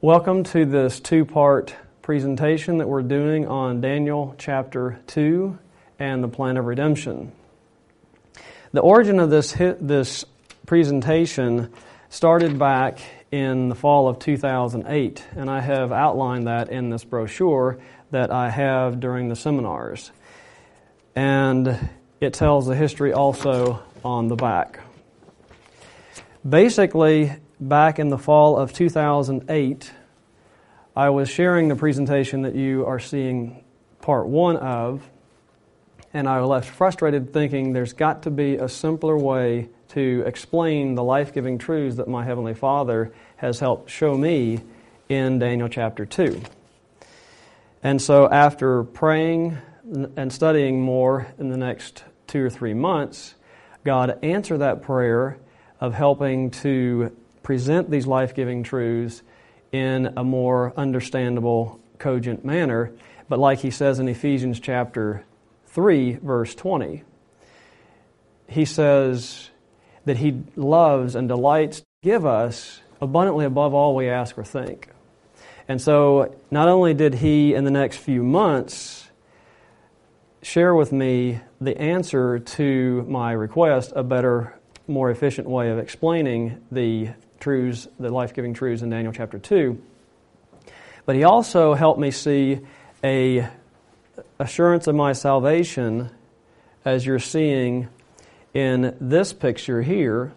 Welcome to this two-part presentation that we're doing on Daniel chapter 2 and the plan of redemption. The origin of this presentation started back in the fall of 2008, and I have outlined that in this brochure that I have during the seminars. And it tells the history also on the back. Basically, back in the fall of 2008, I was sharing the presentation that you are seeing part one of, and I was left frustrated thinking there's got to be a simpler way to explain the life-giving truths that my Heavenly Father has helped show me in Daniel chapter 2. And so after praying and studying more in the next 2 or 3 months, God answered that prayer of helping to present these life-giving truths in a more understandable, cogent manner. But like he says in Ephesians chapter 3, verse 20, he says that he loves and delights to give us abundantly above all we ask or think. And so not only did he, in the next few months, share with me the answer to my request, a better, more efficient way of explaining the truths, the life-giving truths in Daniel chapter 2. But he also helped me see a assurance of my salvation, as you're seeing in this picture here,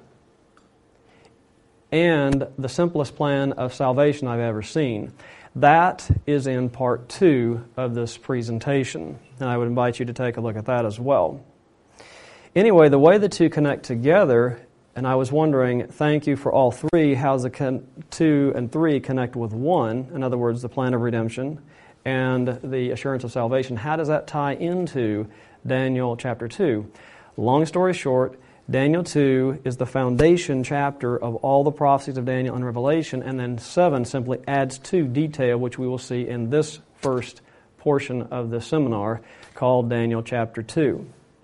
and the simplest plan of salvation I've ever seen. That is in part 2 of this presentation, and I would invite you to take a look at that as well. Anyway, the way the two connect together, and I was wondering, thank you for all three, how the 2 and 3 connect with 1, in other words, the plan of redemption and the assurance of salvation. How does that tie into Daniel chapter 2? Long story short, Daniel 2 is the foundation chapter of all the prophecies of Daniel and Revelation, and then 7 simply adds to detail, which we will see in this first portion of the seminar called Daniel chapter 2.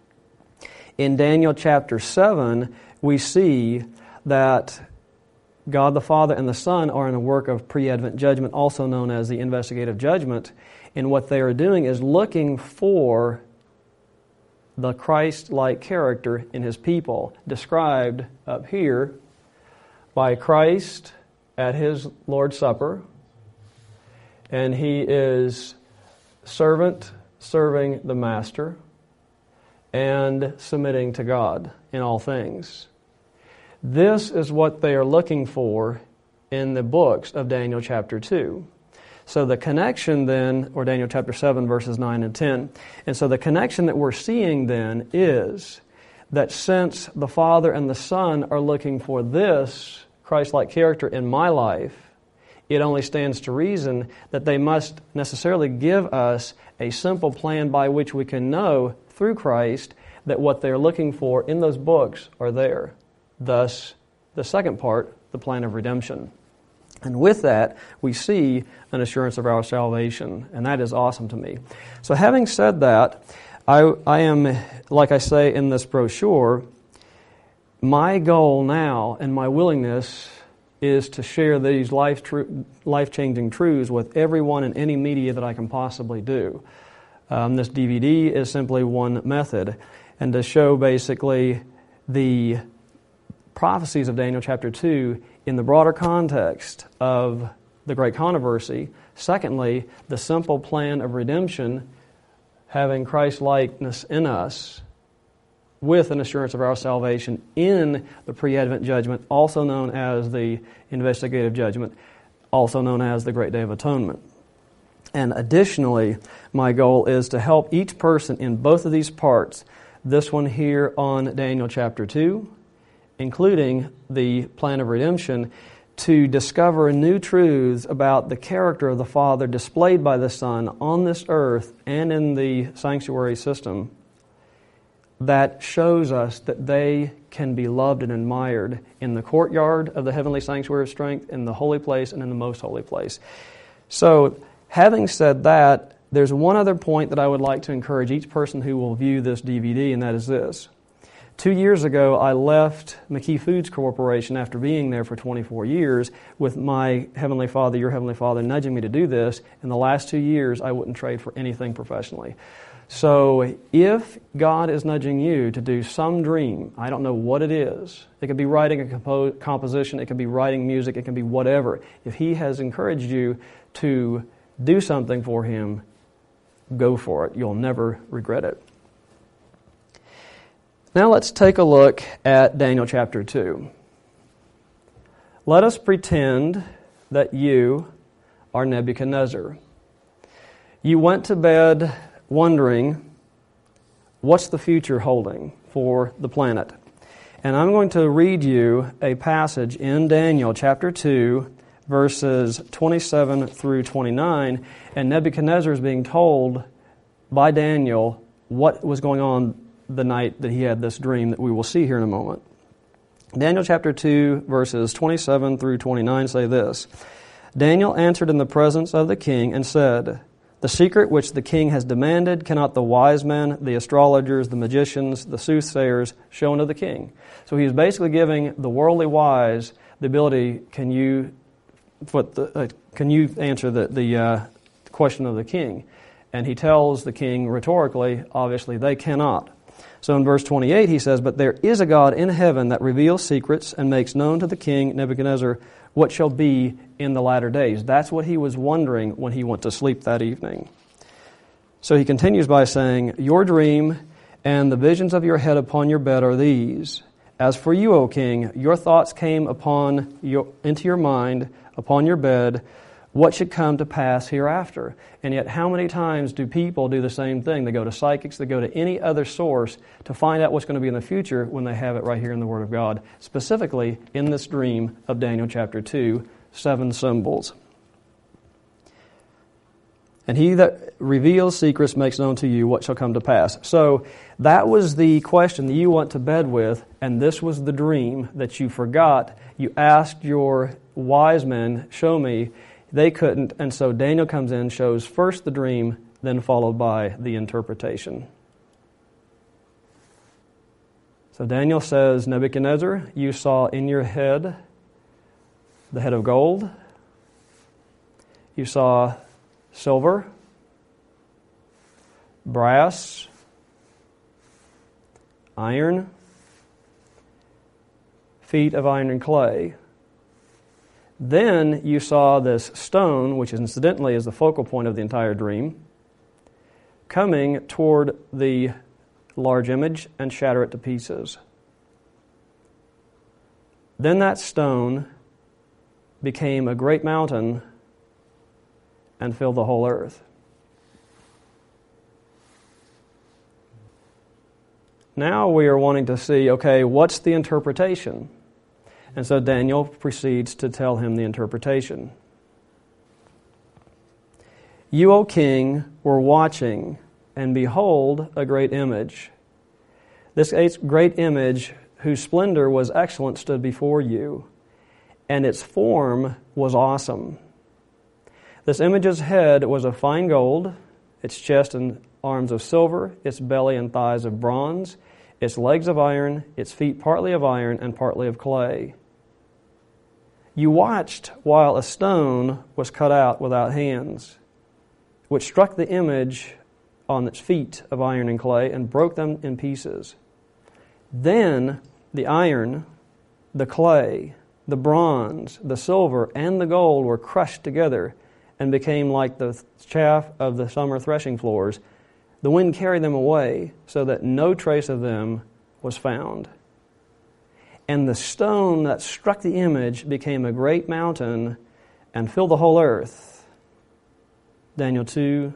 In Daniel chapter 7, we see that God the Father and the Son are in a work of pre-Advent judgment, also known as the investigative judgment, and what they are doing is looking for the Christ-like character in His people, described up here by Christ at His Lord's Supper, and He is servant serving the Master and submitting to God in all things. This is what they are looking for in the books of Daniel chapter 2. So the connection then, or Daniel chapter 7, verses 9 and 10, and so the connection that we're seeing then is that since the Father and the Son are looking for this Christ-like character in my life, it only stands to reason that they must necessarily give us a simple plan by which we can know through Christ that what they're looking for in those books are there. Thus, the second part, the plan of redemption. And with that, we see an assurance of our salvation, and that is awesome to me. So having said that, I am, like I say in this brochure, my goal now and my willingness is to share these life-changing truths with everyone in any media that I can possibly do. This DVD is simply one method, and to show basically the prophecies of Daniel chapter 2 in the broader context of the great controversy. Secondly, the simple plan of redemption, having Christ-likeness in us with an assurance of our salvation in the pre-Advent judgment, also known as the investigative judgment, also known as the Great Day of Atonement. And additionally, my goal is to help each person in both of these parts, this one here on Daniel chapter 2, including the plan of redemption, to discover new truths about the character of the Father displayed by the Son on this earth and in the sanctuary system that shows us that they can be loved and admired in the courtyard of the heavenly sanctuary of strength, in the holy place, and in the most holy place. So, having said that, there's one other point that I would like to encourage each person who will view this DVD, and that is this. 2 years ago, I left McKee Foods Corporation after being there for 24 years with my Heavenly Father, your Heavenly Father, nudging me to do this. In the last 2 years, I wouldn't trade for anything professionally. So if God is nudging you to do some dream, I don't know what it is. It could be writing a composition, it could be writing music, it can be whatever. If He has encouraged you to do something for Him, go for it. You'll never regret it. Now let's take a look at Daniel chapter 2. Let us pretend that you are Nebuchadnezzar. You went to bed wondering, what's the future holding for the planet? And I'm going to read you a passage in Daniel chapter 2, verses 27 through 29, and Nebuchadnezzar is being told by Daniel what was going on the night that he had this dream that we will see here in a moment. Daniel chapter 2, verses 27 through 29 say this: Daniel answered in the presence of the king and said, the secret which the king has demanded cannot the wise men, the astrologers, the magicians, the soothsayers show unto the king. So he's basically giving the worldly wise the ability, can you answer the question of the king? And he tells the king rhetorically, obviously they cannot. So in verse 28 he says, but there is a God in heaven that reveals secrets and makes known to the king Nebuchadnezzar what shall be in the latter days. That's what he was wondering when he went to sleep that evening. So he continues by saying, your dream and the visions of your head upon your bed are these. As for you, O king, your thoughts came into your mind upon your bed, what should come to pass hereafter. And yet how many times do people do the same thing? They go to psychics, they go to any other source to find out what's going to be in the future when they have it right here in the Word of God, specifically in this dream of Daniel chapter 2, 7 symbols. And he that reveals secrets makes known to you what shall come to pass. So that was the question that you went to bed with, and this was the dream that you forgot. You asked your wise men, show me. They couldn't, and so Daniel comes in, shows first the dream, then followed by the interpretation. So Daniel says, Nebuchadnezzar, you saw in your head the head of gold. You saw silver, brass, iron, feet of iron and clay. Then you saw this stone, which incidentally is the focal point of the entire dream, coming toward the large image and shatter it to pieces. Then that stone became a great mountain and filled the whole earth. Now we are wanting to see, okay, what's the interpretation? And so Daniel proceeds to tell him the interpretation. You, O king, were watching, and behold, a great image. This great image, whose splendor was excellent, stood before you, and its form was awesome. This image's head was of fine gold, its chest and arms of silver, its belly and thighs of bronze, its legs of iron, its feet partly of iron and partly of clay. You watched while a stone was cut out without hands, which struck the image on its feet of iron and clay and broke them in pieces. Then the iron, the clay, the bronze, the silver, and the gold were crushed together and became like the chaff of the summer threshing floors. The wind carried them away so that no trace of them was found. And the stone that struck the image became a great mountain and filled the whole earth. Daniel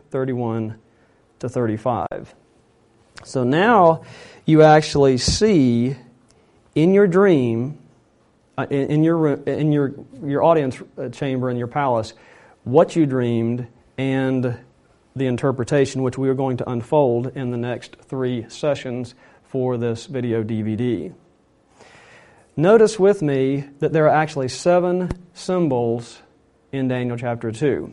2:31-35. So now you actually see in your dream, in your audience chamber in your palace, what you dreamed and the interpretation, which we are going to unfold in the next 3 sessions for this video DVD. Notice with me that there are actually 7 symbols in Daniel chapter 2.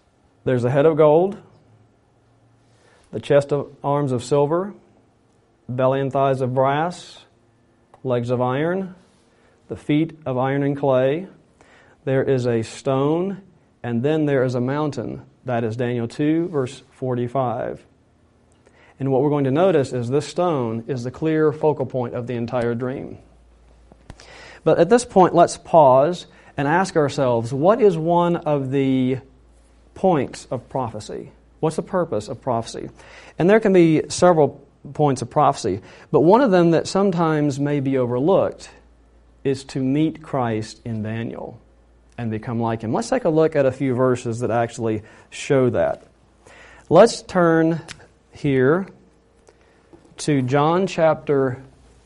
There's a head of gold, the chest of arms of silver, belly and thighs of brass, legs of iron, the feet of iron and clay. There is a stone, and then there is a mountain. That is Daniel 2, verse 45. And what we're going to notice is this stone is the clear focal point of the entire dream. But at this point, let's pause and ask ourselves, what is one of the points of prophecy? What's the purpose of prophecy? And there can be several points of prophecy, but one of them that sometimes may be overlooked is to meet Christ in Daniel and become like Him. Let's take a look at a few verses that actually show that. Let's turn here to John chapter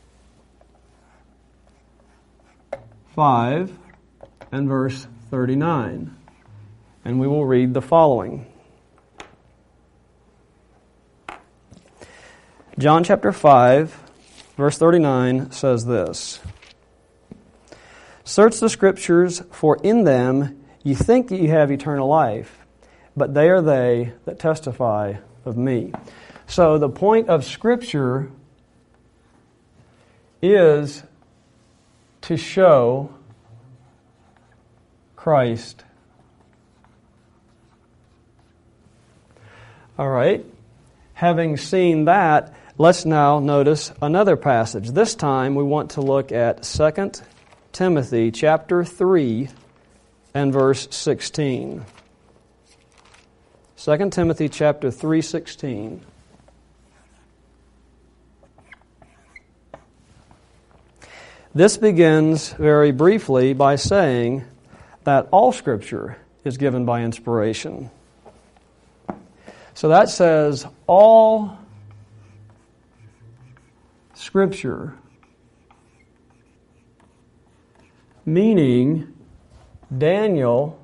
5 and verse 39. And we will read the following. John chapter 5, verse 39 says this: "Search the Scriptures, for in them you think that you have eternal life, but they are they that testify of me." So the point of Scripture is to show Christ. All right. Having seen that, let's now notice another passage. This time we want to look at 2 Timothy chapter 3 and verse 16. 2 Timothy chapter 3:16. This begins very briefly by saying that all Scripture is given by inspiration. So that says all Scripture, meaning Daniel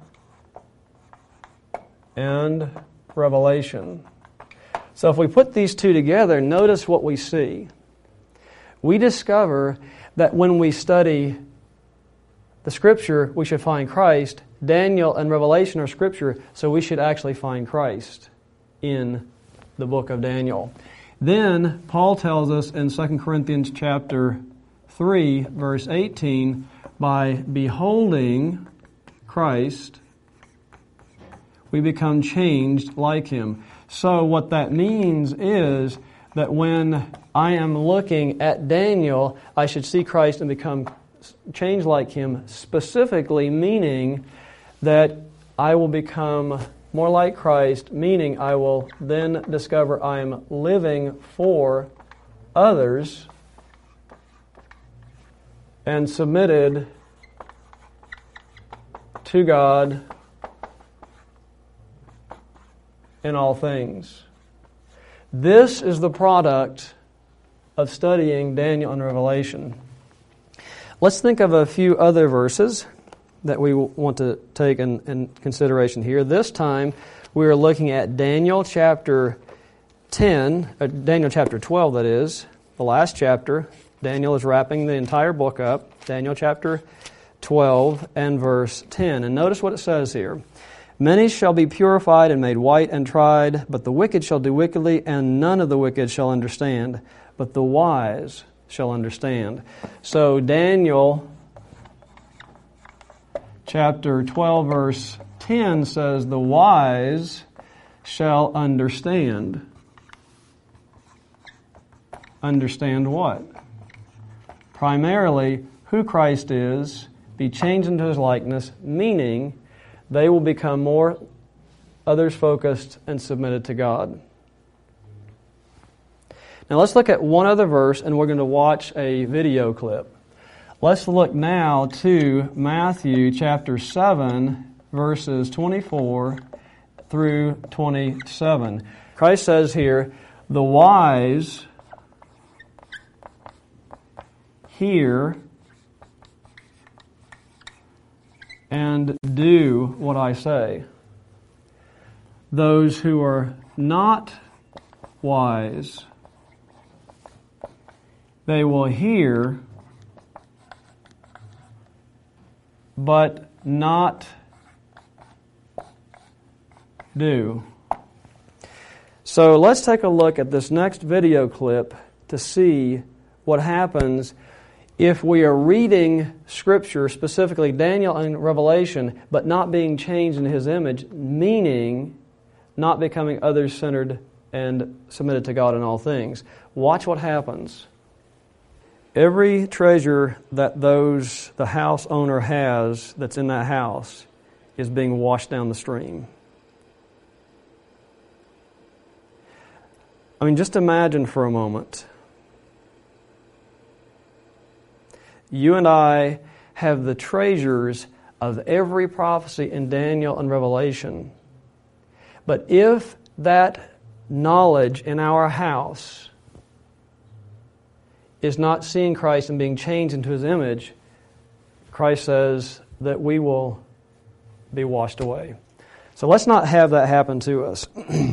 and Revelation. So if we put these two together, notice what we see. We discover that when we study the Scripture, we should find Christ. Daniel and Revelation are Scripture, so we should actually find Christ in the book of Daniel. Then Paul tells us in 2 Corinthians chapter 3, verse 18, by beholding Christ, we become changed like Him. So what that means is that when I am looking at Daniel, I should see Christ and become changed like Him, specifically meaning that I will become more like Christ, meaning I will then discover I am living for others and submitted to God in all things. This is the product of studying Daniel and Revelation. Let's think of a few other verses that we want to take in consideration here. This time we are looking at Daniel chapter 10, Daniel chapter 12 that is, the last chapter. Daniel is wrapping the entire book up. Daniel chapter 12 and verse 10. And notice what it says here. "Many shall be purified and made white and tried, but the wicked shall do wickedly, and none of the wicked shall understand, but the wise shall understand." So Daniel chapter 12 verse 10 says, "The wise shall understand." Understand what? Primarily who Christ is, be changed into His likeness, meaning they will become more others-focused and submitted to God. Now let's look at one other verse, and we're going to watch a video clip. Let's look now to Matthew chapter 7, verses 24 through 27. Christ says here, "The wise hear and do what I say. Those who are not wise, they will hear, but not do." So let's take a look at this next video clip to see what happens if we are reading Scripture, specifically Daniel and Revelation, but not being changed in His image, meaning not becoming others-centered and submitted to God in all things. Watch what happens. Every treasure that the house owner has that's in that house is being washed down the stream. I mean, just imagine for a moment. You and I have the treasures of every prophecy in Daniel and Revelation. But if that knowledge in our house is not seeing Christ and being changed into His image, Christ says that we will be washed away. So let's not have that happen to us.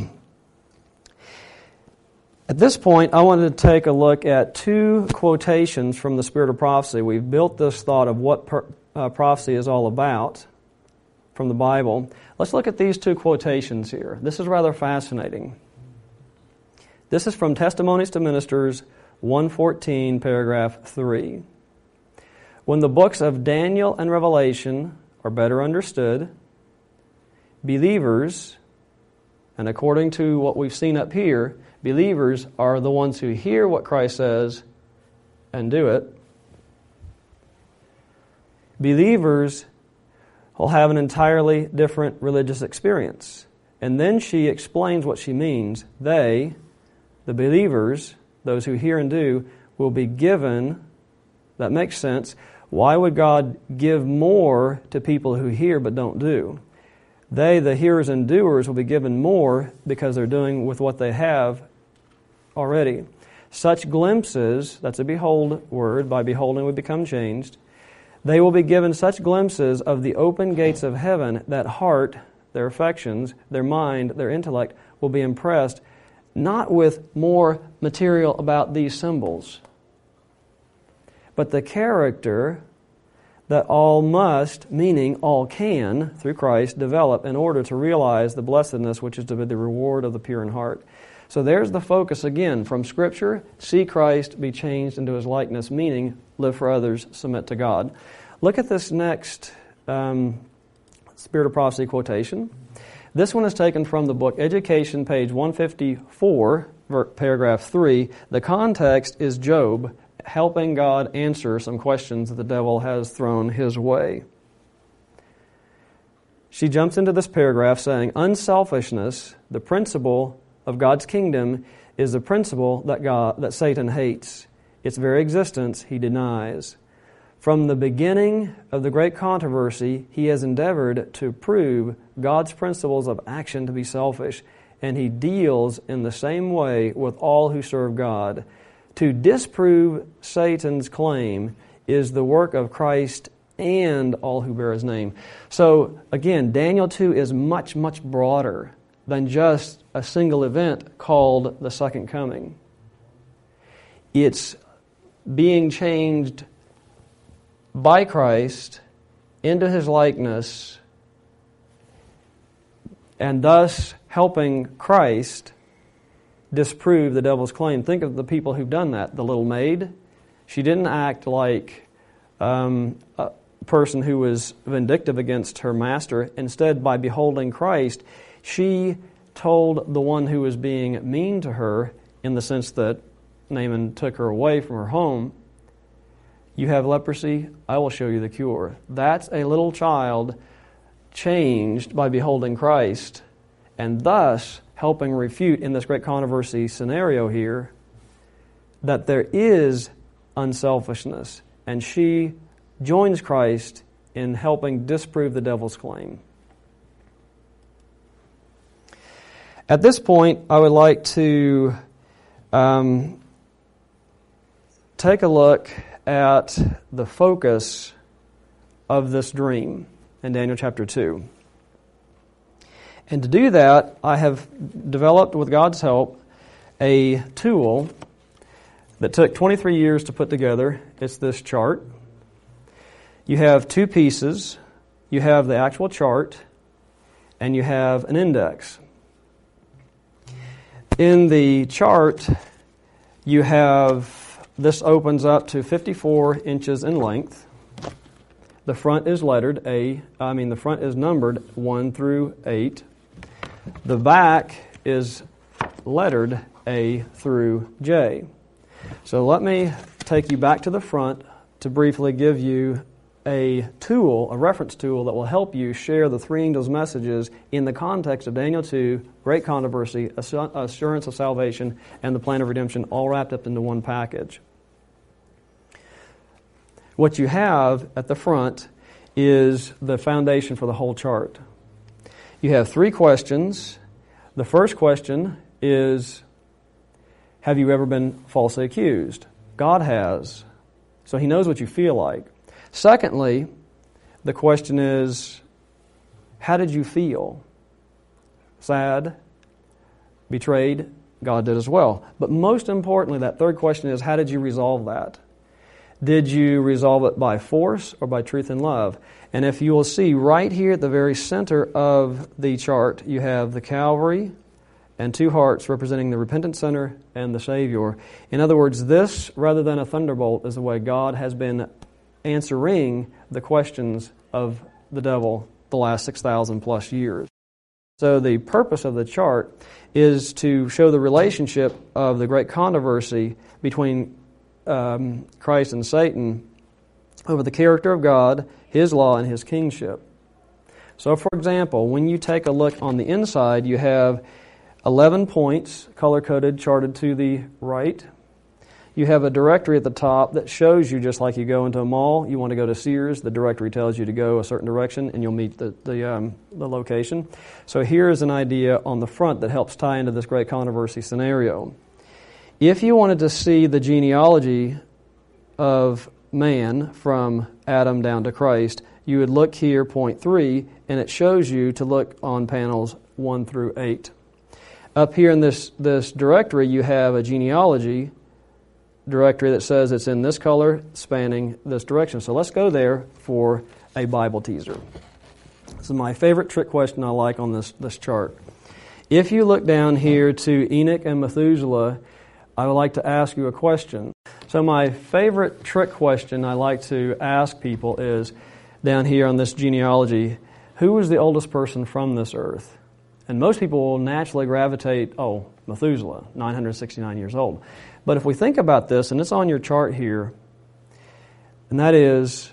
At this point, I wanted to take a look at two quotations from the Spirit of Prophecy. We've built this thought of what prophecy is all about from the Bible. Let's look at these two quotations here. This is rather fascinating. This is from Testimonies to Ministers 114, paragraph 3. When the books of Daniel and Revelation are better understood, believers, and according to what we've seen up here, believers are the ones who hear what Christ says and do it. Believers will have an entirely different religious experience. And then she explains what she means. They, the believers, those who hear and do, will be given. That makes sense. Why would God give more to people who hear but don't do? They, the hearers and doers, will be given more because they're doing with what they have already. Such glimpses, that's a behold word, by beholding we become changed. They will be given such glimpses of the open gates of heaven that heart, their affections, their mind, their intellect will be impressed not with more material about these symbols, but the character that all must, meaning all can, through Christ, develop in order to realize the blessedness which is to be the reward of the pure in heart. So there's the focus again from Scripture. See Christ, be changed into His likeness, meaning live for others, submit to God. Look at this next Spirit of Prophecy quotation. This one is taken from the book Education, page 154, paragraph 3. The context is Job helping God answer some questions that the devil has thrown his way. She jumps into this paragraph saying, unselfishness, the principle of God's kingdom, is the principle that Satan hates. Its very existence he denies. From the beginning of the great controversy, he has endeavored to prove God's principles of action to be selfish, and he deals in the same way with all who serve God. To disprove Satan's claim is the work of Christ and all who bear His name. So, again, Daniel 2 is much, much broader than just a single event called the Second Coming. It's being changed by Christ into His likeness and thus helping Christ disprove the devil's claim. Think of the people who've done that. The little maid, she didn't act like a person who was vindictive against her master. Instead, by beholding Christ, she told the one who was being mean to her, in the sense that Naaman took her away from her home, you have leprosy, I will show you the cure. That's a little child changed by beholding Christ, and thus helping refute in this great controversy scenario here that there is unselfishness, and she joins Christ in helping disprove the devil's claim. At this point, I would like to take a look at the focus of this dream in Daniel chapter 2. And to do that, I have developed, with God's help, a tool that took 23 years to put together. It's this chart. You have two pieces. You have the actual chart, and you have an index. In the chart, you have, this opens up to 54 inches in length. The front is the front is numbered 1 through 8. The back is lettered A through J. So let me take you back to the front to briefly give you a reference tool that will help you share the three angels' messages in the context of Daniel 2, Great Controversy, Assurance of Salvation, and the Plan of Redemption, all wrapped up into one package. What you have at the front is the foundation for the whole chart. You have 3 questions. The first question is, have you ever been falsely accused? God has. So He knows what you feel like. Secondly, the question is, how did you feel? Sad? Betrayed? God did as well. But most importantly, that third question is, how did you resolve that? Did you resolve it by force or by truth and love? And if you will see right here at the very center of the chart, you have the Calvary and 2 hearts representing the repentant sinner and the Savior. In other words, this, rather than a thunderbolt, is the way God has been answering the questions of the devil the last 6,000 plus years. So the purpose of the chart is to show the relationship of the great controversy between Christ and Satan over the character of God, His law, and His kingship. So for example, when you take a look on the inside, you have 11 points, color-coded, charted to the right. You have a directory at the top that shows you, just like you go into a mall, you want to go to Sears, the directory tells you to go a certain direction and you'll meet the location. So here's an idea on the front that helps tie into this great controversy scenario. If you wanted to see the genealogy of man from Adam down to Christ, you would look here, point 3, and it shows you to look on panels 1 through 8. Up here in this directory, you have a genealogy directory that says it's in this color, spanning this direction. So let's go there for a Bible teaser. This is my favorite trick question I like on this chart. If you look down here to Enoch and Methuselah, I would like to ask you a question. So my favorite trick question I like to ask people is, down here on this genealogy, who was the oldest person from this earth? And most people will naturally gravitate, Methuselah, 969 years old. But if we think about this, and it's on your chart here, and that is,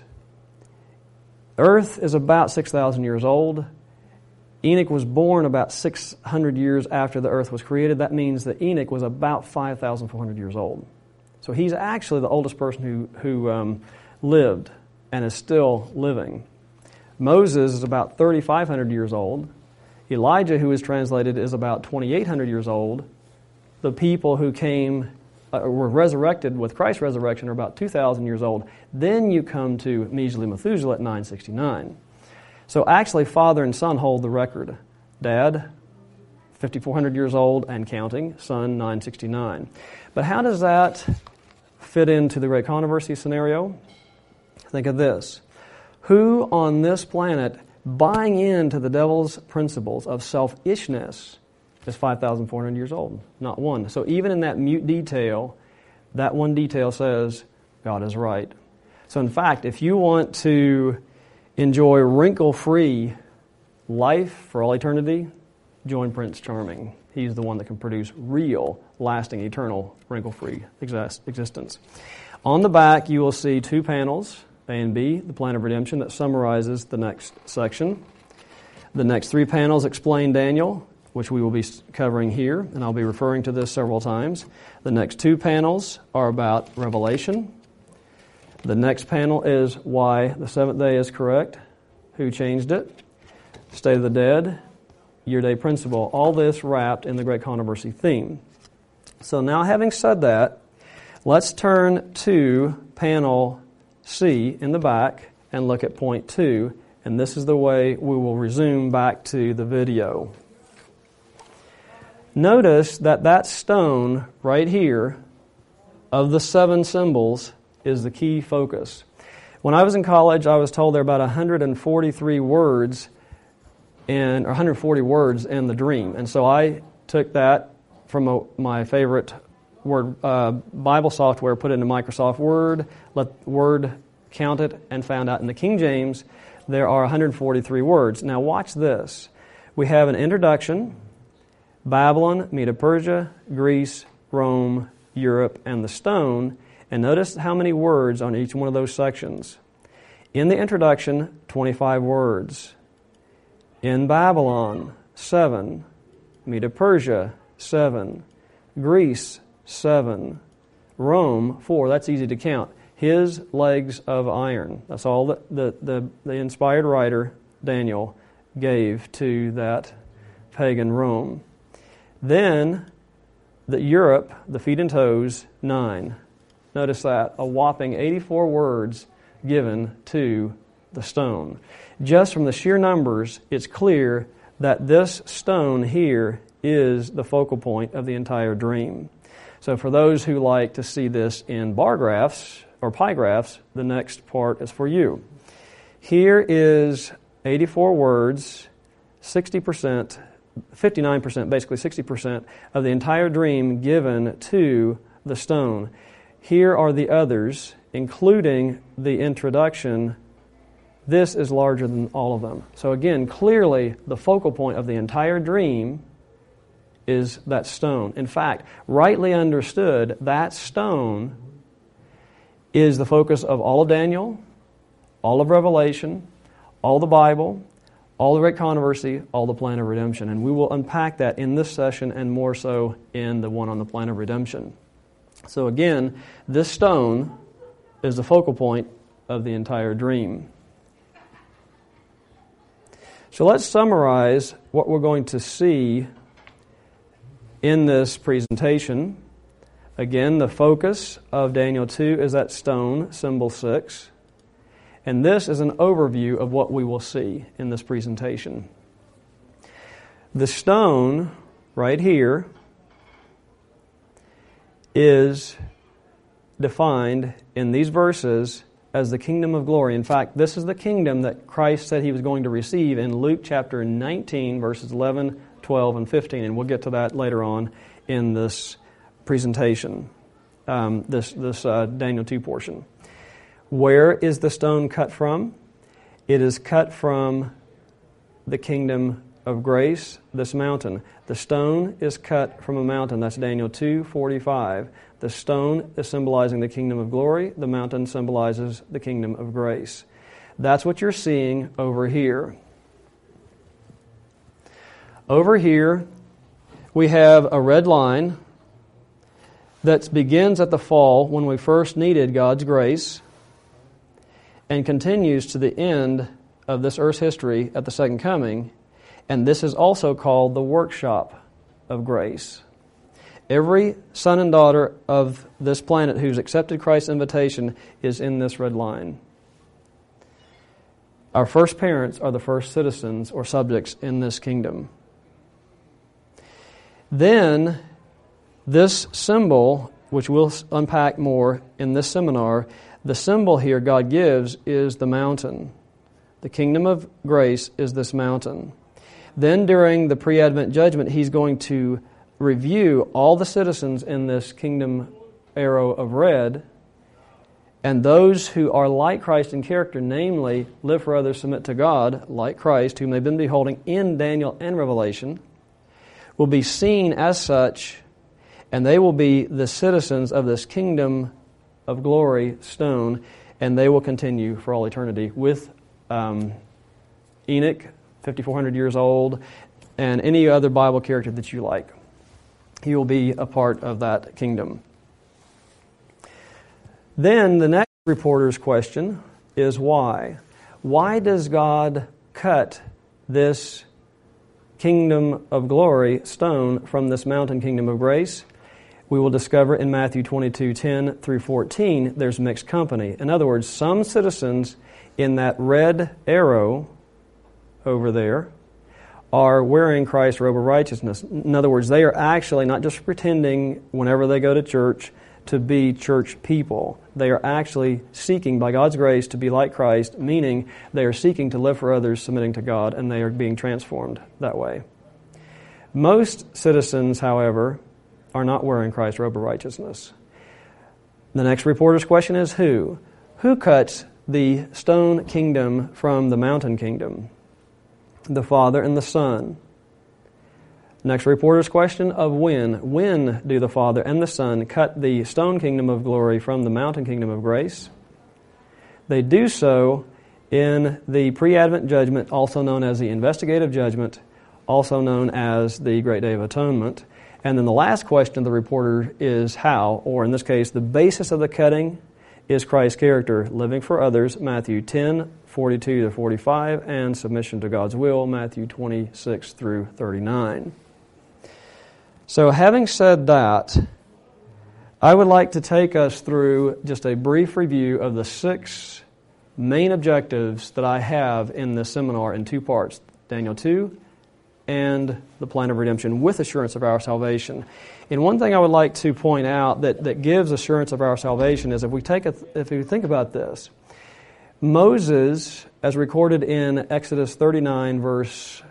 Earth is about 6,000 years old. Enoch was born about 600 years after the earth was created. That means that Enoch was about 5,400 years old. So he's actually the oldest person who lived and is still living. Moses is about 3,500 years old. Elijah, who is translated, is about 2,800 years old. The people who were resurrected with Christ's resurrection are about 2,000 years old. Then you come to measly Methuselah at 969. So actually, father and son hold the record. Dad, 5,400 years old and counting. Son, 969. But how does that fit into the great controversy scenario? Think of this. Who on this planet, buying into the devil's principles of selfishness, is 5,400 years old? Not one. So even in that mute detail, that one detail says God is right. So in fact, if you want to enjoy wrinkle-free life for all eternity, join Prince Charming. He's the one that can produce real, lasting, eternal, wrinkle-free existence. On the back, you will see 2 panels, A and B, the plan of redemption, that summarizes the next section. The next 3 panels explain Daniel, which we will be covering here, and I'll be referring to this several times. The next 2 panels are about Revelation. The next panel is why the 7th day is correct, who changed it, state of the dead, year-day principle, all this wrapped in the great controversy theme. So now, having said that, let's turn to panel C in the back and look at point 2, and this is the way we will resume back to the video. Notice that stone right here of the 7 symbols is the key focus. When I was in college, I was told there are about 143 words or 140 words in the dream. And so I took that from my favorite Bible software, put it into Microsoft Word, let Word count it, and found out in the King James there are 143 words. Now watch this. We have an introduction, Babylon, Medo-Persia, Greece, Rome, Europe, and the stone. And notice how many words on each one of those sections. In the introduction, 25 words. In Babylon, 7. Medo-Persia, 7. Greece, 7. Rome, 4. That's easy to count. His legs of iron. That's all that the inspired writer, Daniel, gave to that pagan Rome. Then, Europe, the feet and toes, 9. Notice that, a whopping 84 words given to the stone. Just from the sheer numbers, it's clear that this stone here is the focal point of the entire dream. So for those who like to see this in bar graphs or pie graphs, the next part is for you. Here is 84 words, 60%, 59%, basically 60% of the entire dream given to the stone. Here are the others, including the introduction. This is larger than all of them. So again, clearly the focal point of the entire dream is that stone. In fact, rightly understood, that stone is the focus of all of Daniel, all of Revelation, all the Bible, all the great controversy, all the plan of redemption. And we will unpack that in this session and more so in the one on the plan of redemption. So again, this stone is the focal point of the entire dream. So let's summarize what we're going to see in this presentation. Again, the focus of Daniel 2 is that stone, symbol 6. And this is an overview of what we will see in this presentation. The stone, right here, is defined in these verses as the kingdom of glory. In fact, this is the kingdom that Christ said He was going to receive in Luke chapter 19, verses 11, 12, and 15. And we'll get to that later on in this presentation, this Daniel 2 portion. Where is the stone cut from? It is cut from the kingdom of grace, this mountain. The stone is cut from a mountain. That's Daniel 2:45. The stone is symbolizing the kingdom of glory. The mountain symbolizes the kingdom of grace. That's what you're seeing over here. Over here, we have a red line that begins at the fall when we first needed God's grace and continues to the end of this earth's history at the second coming. And this is also called the workshop of grace. Every son and daughter of this planet who's accepted Christ's invitation is in this red line. Our first parents are the first citizens or subjects in this kingdom. Then, this symbol, which we'll unpack more in this seminar, the symbol here God gives is the mountain. The kingdom of grace is this mountain. Then during the pre-Advent judgment, He's going to review all the citizens in this kingdom arrow of red, and those who are like Christ in character, namely, live for others, submit to God, like Christ, whom they've been beholding in Daniel and Revelation, will be seen as such, and they will be the citizens of this kingdom of glory stone, and they will continue for all eternity with Enoch, 5,400 years old, and any other Bible character that you like. He will be a part of that kingdom. Then the next reporter's question is why? Why does God cut this kingdom of glory stone from this mountain kingdom of grace? We will discover in Matthew 22:10 through 14, there's mixed company. In other words, some citizens in that red arrow over there are wearing Christ's robe of righteousness. In other words, they are actually not just pretending whenever they go to church to be church people. They are actually seeking, by God's grace, to be like Christ, meaning they are seeking to live for others, submitting to God, and they are being transformed that way. Most citizens, however, are not wearing Christ's robe of righteousness. The next reporter's question is who? Who cuts the stone kingdom from the mountain kingdom? The Father and the Son. Next reporter's question of when. When do the Father and the Son cut the stone kingdom of glory from the mountain kingdom of grace? They do so in the pre-Advent judgment, also known as the investigative judgment, also known as the Great Day of Atonement. And then the last question of the reporter is how, or in this case, the basis of the cutting is Christ's character, living for others, Matthew 10, 42 to 45, and submission to God's will, Matthew 26 through 39. So having said that, I would like to take us through just a brief review of the 6 main objectives that I have in this seminar in 2 parts, Daniel 2 and the plan of redemption with assurance of our salvation. And one thing I would like to point out that gives assurance of our salvation is if we think about this, Moses, as recorded in Exodus 39, verse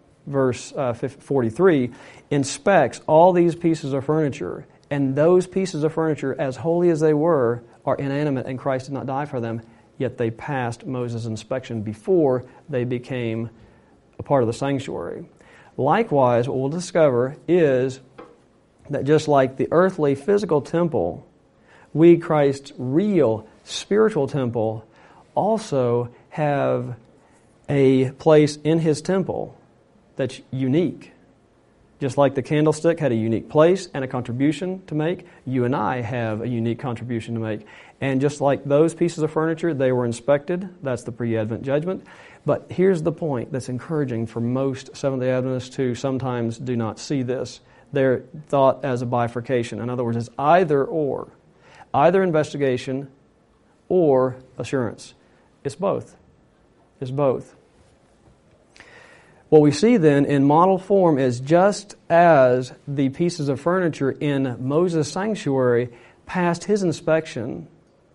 43, inspects all these pieces of furniture, and those pieces of furniture, as holy as they were, are inanimate, and Christ did not die for them, yet they passed Moses' inspection before they became a part of the sanctuary. Likewise, what we'll discover is that just like the earthly physical temple, we, Christ's real spiritual temple, also have a place in His temple that's unique. Just like the candlestick had a unique place and a contribution to make, you and I have a unique contribution to make. And just like those pieces of furniture, they were inspected. That's the pre-Advent judgment. But here's the point that's encouraging for most Seventh-day Adventists who sometimes do not see this. They're thought as a bifurcation. In other words, it's either or. Either investigation or assurance. It's both. It's both. What we see then in model form is just as the pieces of furniture in Moses' sanctuary passed his inspection,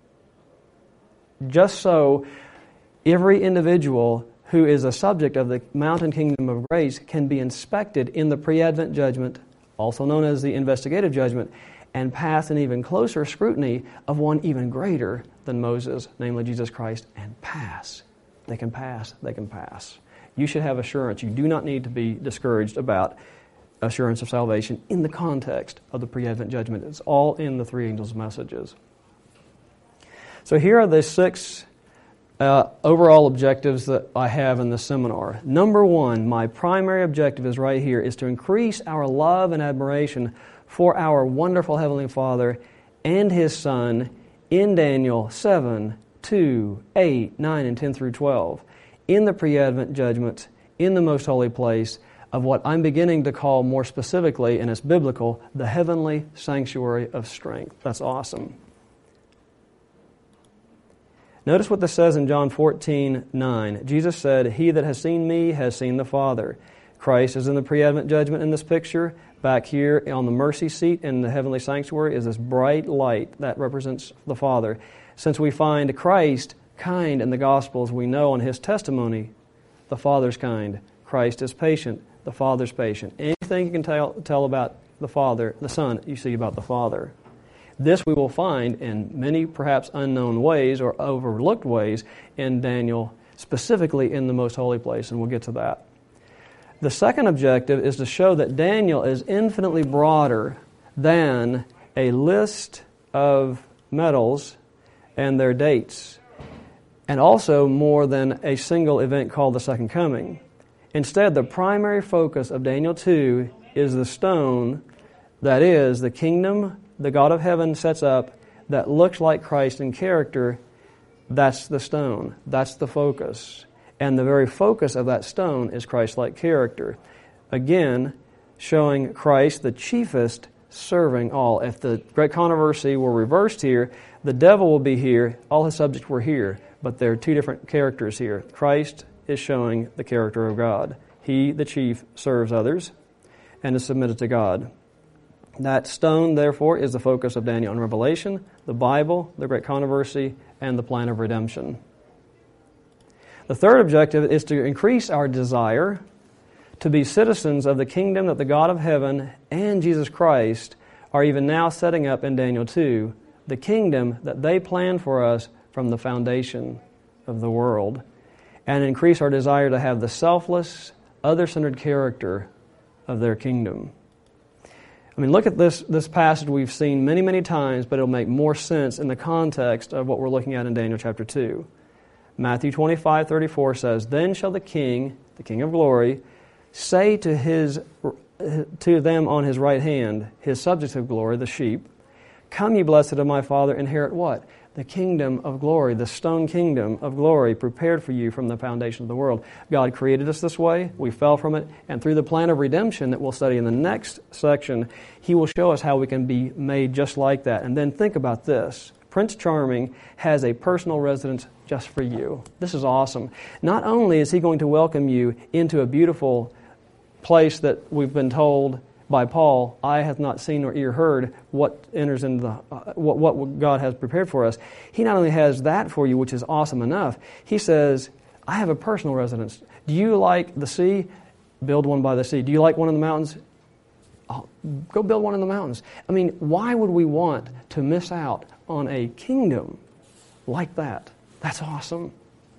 just so every individual who is a subject of the mountain kingdom of grace can be inspected in the pre-Advent judgment, also known as the investigative judgment, and pass an even closer scrutiny of one even greater than Moses, namely Jesus Christ, and pass. They can pass. They can pass. You should have assurance. You do not need to be discouraged about assurance of salvation in the context of the pre-Advent judgment. It's all in the 3 angels' messages. So here are the 6 overall objectives that I have in the seminar. Number 1, my primary objective is right here, is to increase our love and admiration for our wonderful Heavenly Father and His Son in Daniel 7, 2, 8, 9, and 10 through 12. In the pre-Advent judgment, in the most holy place of what I'm beginning to call more specifically, and it's biblical, the heavenly sanctuary of strength. That's awesome. Notice what this says in John 14:9. Jesus said, "He that has seen me has seen the Father." Christ is in the pre-Advent judgment in this picture. Back here on the mercy seat in the heavenly sanctuary is this bright light that represents the Father. Since we find Christ kind in the Gospels, we know on His testimony, the Father's kind. Christ is patient, the Father's patient. Anything you can tell about the Father, the Son, you see about the Father. This we will find in many perhaps unknown ways or overlooked ways in Daniel, specifically in the most holy place, and we'll get to that. The second objective is to show that Daniel is infinitely broader than a list of medals and their dates, and also more than a single event called the Second Coming. Instead, the primary focus of Daniel 2 is the stone that is the kingdom the God of heaven sets up that looks like Christ in character. That's the stone. That's the focus. And the very focus of that stone is Christ-like character. Again, showing Christ the chiefest, serving all. If the great controversy were reversed here, the devil will be here, all his subjects were here. But there are 2 different characters here. Christ is showing the character of God. He, the chief, serves others and is submitted to God. That stone, therefore, is the focus of Daniel and Revelation, the Bible, the great controversy, and the plan of redemption. The third objective is to increase our desire to be citizens of the kingdom that the God of heaven and Jesus Christ are even now setting up in Daniel 2 the kingdom that they planned for us from the foundation of the world, and increase our desire to have the selfless, other-centered character of their kingdom. I mean, look at this passage we've seen many, many times, but it'll make more sense in the context of what we're looking at in Daniel chapter 2. Matthew 25:34 says, "Then shall the King of glory, say to them on his right hand, his subjects of glory, the sheep, Come, ye blessed of my Father, inherit what? The kingdom of glory, the stone kingdom of glory prepared for you from the foundation of the world." God created us this way. We fell from it. And through the plan of redemption that we'll study in the next section, He will show us how we can be made just like that. And then think about this. Prince Charming has a personal residence just for you. This is awesome. Not only is He going to welcome you into a beautiful place that we've been told by Paul, "Eye hath not seen nor ear heard what enters into what God has prepared for us." He not only has that for you, which is awesome enough, He says, "I have a personal residence." Do you like the sea? Build one by the sea. Do you like one in the mountains? Go build one in the mountains. I mean, why would we want to miss out on a kingdom like that? That's awesome.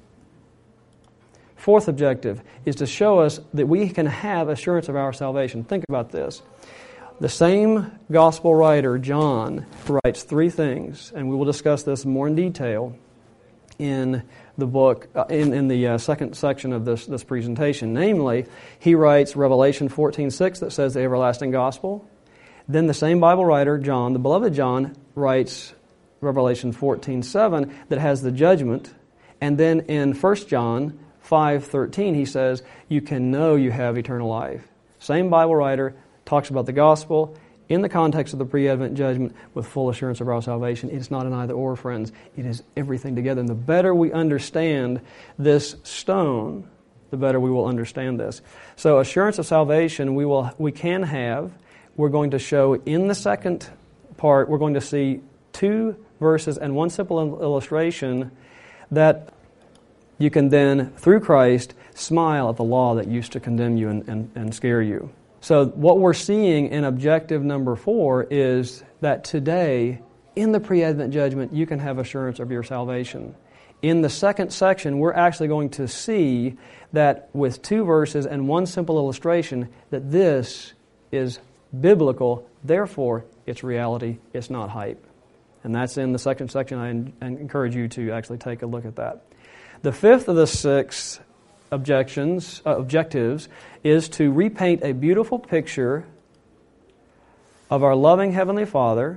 Fourth objective is to show us that we can have assurance of our salvation. Think about this. The same gospel writer, John, writes three things, and we will discuss this more in detail in the book, in the second section of this presentation. Namely, he writes Revelation 14:6 that says the everlasting gospel. Then the same Bible writer, John, the beloved John, writes Revelation 14:7 that has the judgment. And then in 1 John 5:13, he says, you can know you have eternal life. Same Bible writer talks about the gospel in the context of the pre-Advent judgment with full assurance of our salvation. It's not an either-or, friends. It is everything together. And the better we understand this stone, the better we will understand this. So assurance of salvation we can have. We're going to show in the second part, we're going to see two verses and one simple illustration that you can then, through Christ, smile at the law that used to condemn you and scare you. So what we're seeing in objective number 4 is that today, in the pre-Advent judgment, you can have assurance of your salvation. In the second section, we're actually going to see that with two verses and one simple illustration, that this is biblical, therefore it's reality, it's not hype. And that's in the second section. I encourage you to actually take a look at that. The fifth of the 6 objectives is to repaint a beautiful picture of our loving Heavenly Father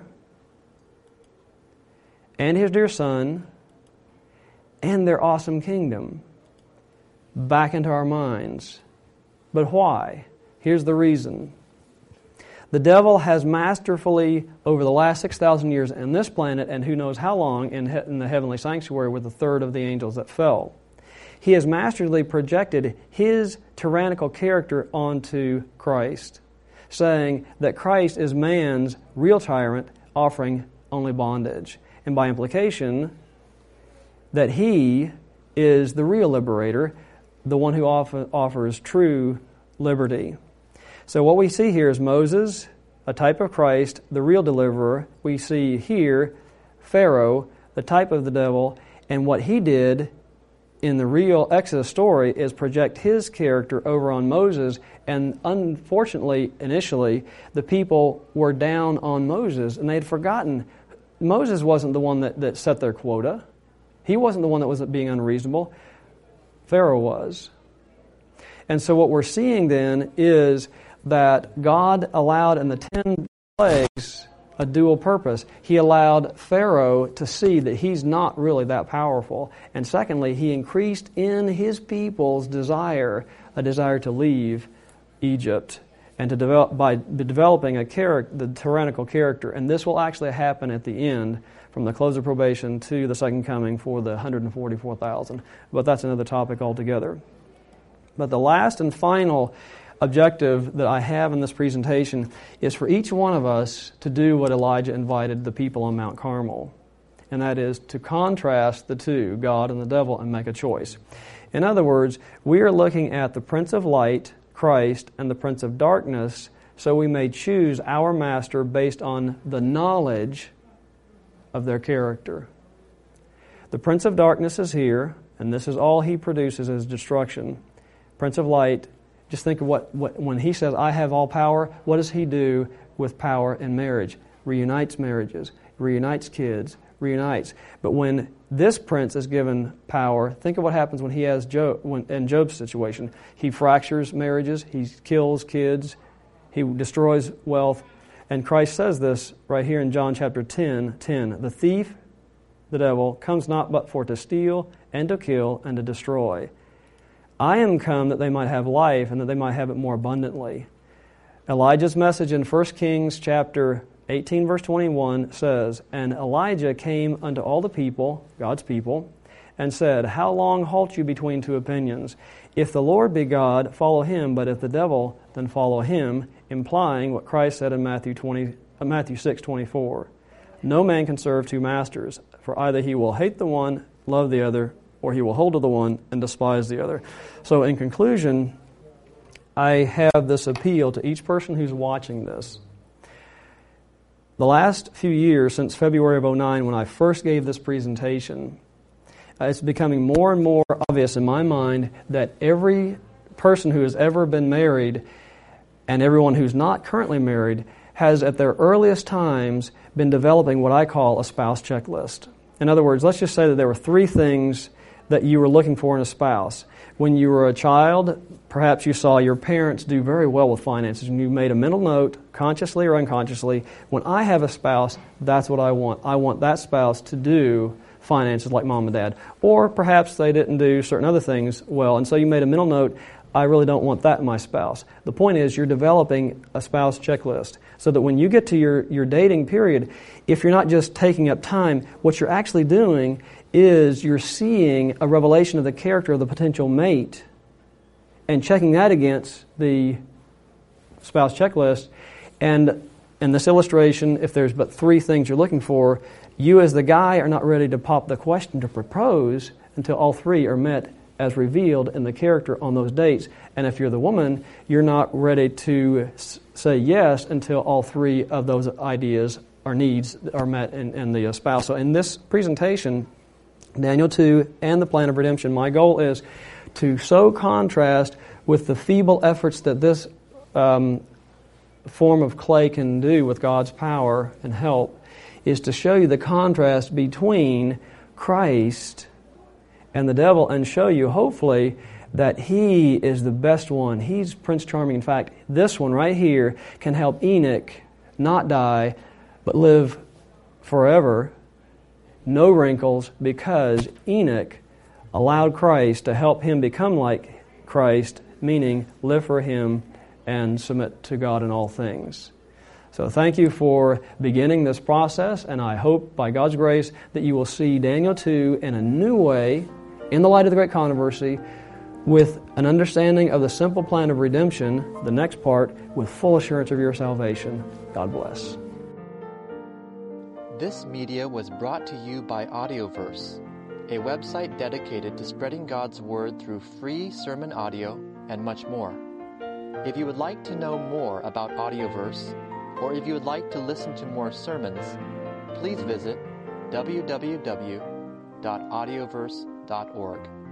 and His dear Son and their awesome kingdom back into our minds. But why? Here's the reason. The devil has masterfully, over the last 6,000 years on this planet, and who knows how long in the heavenly sanctuary with a third of the angels that fell, he has masterfully projected his tyrannical character onto Christ, saying that Christ is man's real tyrant, offering only bondage. And by implication, that He is the real liberator, the one who offers true liberty. So what we see here is Moses, a type of Christ, the real deliverer. We see here Pharaoh, the type of the devil, and what he did in the real Exodus story is project his character over on Moses, and unfortunately, initially, the people were down on Moses, and they had forgotten Moses wasn't the one that set their quota. He wasn't the one that was being unreasonable. Pharaoh was. And so what we're seeing then is that God allowed in the 10 plagues a dual purpose. He allowed Pharaoh to see that he's not really that powerful. And secondly, He increased in His people's a desire to leave Egypt and to developing the tyrannical character. And this will actually happen at the end, from the close of probation to the second coming for the 144,000. But that's another topic altogether. But the last and final objective that I have in this presentation is for each one of us to do what Elijah invited the people on Mount Carmel, and that is to contrast the two, God and the devil, and make a choice. In other words, we are looking at the Prince of Light, Christ, and the Prince of Darkness, so we may choose our master based on the knowledge of their character. The prince of darkness is here, and this is all he produces is destruction. Prince of light, just think of what when he says, I have all power, what does he do with power in marriage? Reunites marriages, reunites kids, reunites. But when this prince is given power, think of what happens when he has in Job's situation. He fractures marriages, he kills kids, he destroys wealth. And Christ says this right here in John chapter 10. The thief, the devil, comes not but for to steal and to kill and to destroy. I am come that they might have life and that they might have it more abundantly. Elijah's message in 1 Kings chapter 18 verse 21 says, And Elijah came unto all the people, God's people, and said, How long halt you between two opinions? If the Lord be God, follow him, but if the devil, then follow him, implying what Christ said in Matthew 6:24. No man can serve two masters, for either he will hate the one, love the other, or he will hold to the one and despise the other. So in conclusion, I have this appeal to each person who's watching this. The last few years, since February of 2009, when I first gave this presentation, it's becoming more and more obvious in my mind that every person who has ever been married and everyone who's not currently married has at their earliest times been developing what I call a spouse checklist. In other words, let's just say that there were 3 things that you were looking for in a spouse. When you were a child, perhaps you saw your parents do very well with finances, and you made a mental note, consciously or unconsciously, when I have a spouse, that's what I want. I want that spouse to do finances like mom and dad. Or perhaps they didn't do certain other things well, and so you made a mental note, I really don't want that in my spouse. The point is you're developing a spouse checklist so that when you get to your dating period, if you're not just taking up time, what you're actually doing is you're seeing a revelation of the character of the potential mate and checking that against the spouse checklist. And in this illustration, if there's but 3 things you're looking for, you as the guy are not ready to pop the question to propose until all 3 are met as revealed in the character on those dates. And if you're the woman, you're not ready to say yes until all 3 of those ideas or needs are met in the spouse. So in this presentation, Daniel 2 and the plan of redemption, my goal is to so contrast with the feeble efforts that this form of clay can do with God's power and help, is to show you the contrast between Christ and the devil and show you, hopefully, that he is the best one. He's Prince Charming. In fact, this one right here can help Enoch not die, but live forever, no wrinkles, because Enoch allowed Christ to help him become like Christ, meaning live for him and submit to God in all things. So thank you for beginning this process, and I hope by God's grace that you will see Daniel 2 in a new way, in the light of the great controversy, with an understanding of the simple plan of redemption, the next part, with full assurance of your salvation. God bless. This media was brought to you by Audioverse, a website dedicated to spreading God's Word through free sermon audio and much more. If you would like to know more about Audioverse, or if you would like to listen to more sermons, please visit www.audioverse.org.